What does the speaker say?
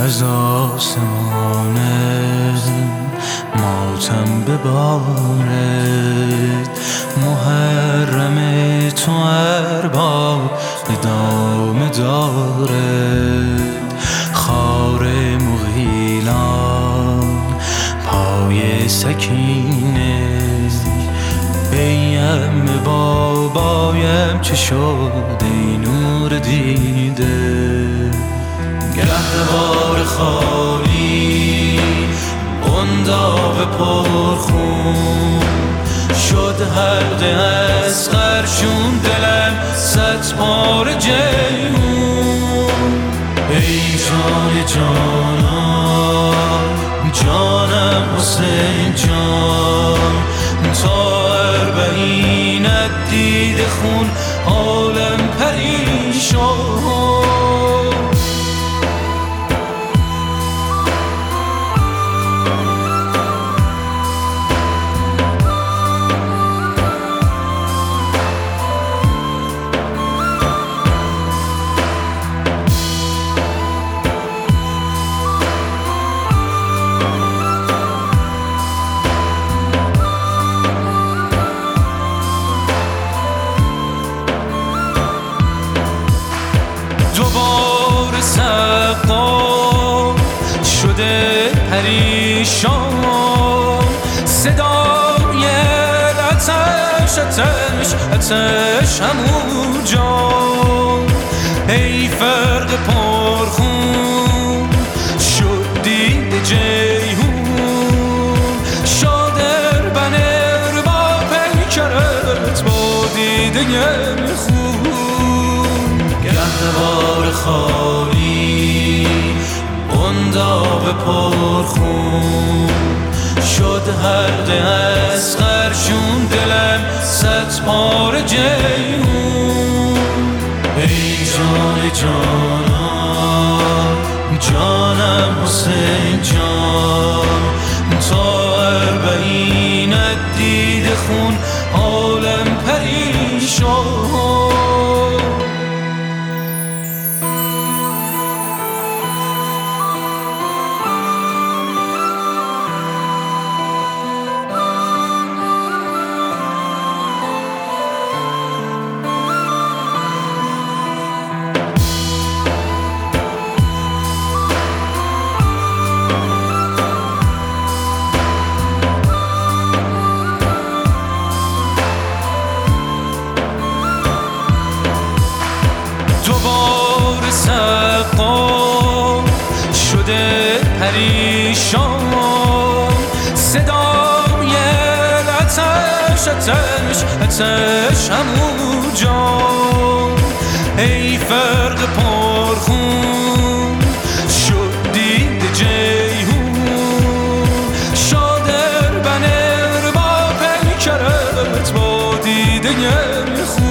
از آسمان ماتم ببارد، محرم تو ارباب ادامه دارد. خار مغیلان پای سکینه، ایم بابایم چه شد ای نور دیده. گهوار خالی بنداغ پرخون شد حلقه اصغرشون، دلم صد پاره جیهون. ای جان جانان جانم حسین جان، تا اربعینت دیده خون عالم پریشان. دوباره سقام شده پریشان، صدای آتش آتش آتش همون جان. ای فرق پرخون شد دید جیهون، شادر بنر با پیکرت با دیده خون. گهوار خالی بنداغ پرخون شد حلقه اصغرشون، دلم صد پاره جیهون. ای جان جانان جانم حسین جان، تا اربعینت دیده خون عالم پریشان. دوباره سقام شده پریشان، صدای آتش آتش آتش همون جان. ای فرق پرخون شد دید جیهون، شادر بنر با پیکرت با دیده خون.